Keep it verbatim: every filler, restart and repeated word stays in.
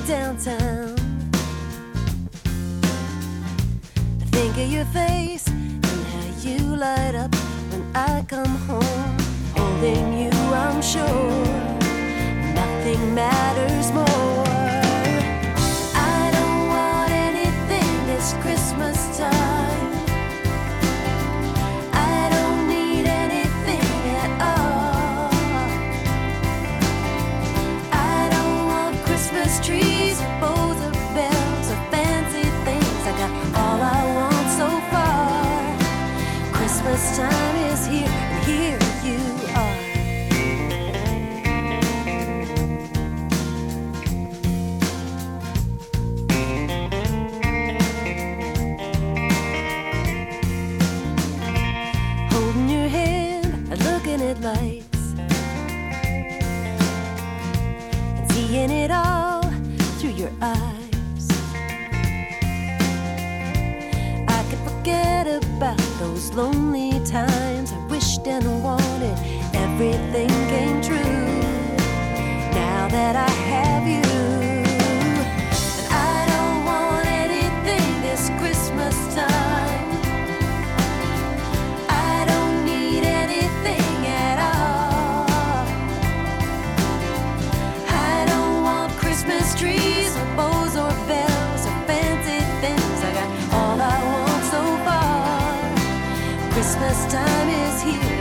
downtown. I think of your face and how you light up when I come home. Holding you, I'm sure nothing matters more. I don't want anything this Christmas time. I don't need anything at all. I don't want Christmas trees, bows or bells or fancy things. I got all I want so far. Christmas time is here, and here you are. Holding your hand and looking at lights and seeing it all through your eyes. I can forget about those lonely times. I wished and wanted everything came true. Now that I have you, and I don't want anything this Christmas time. I don't need anything at all. I don't want Christmas trees or bows or bells or fancy things. I got all I want so far. Christmas time is here.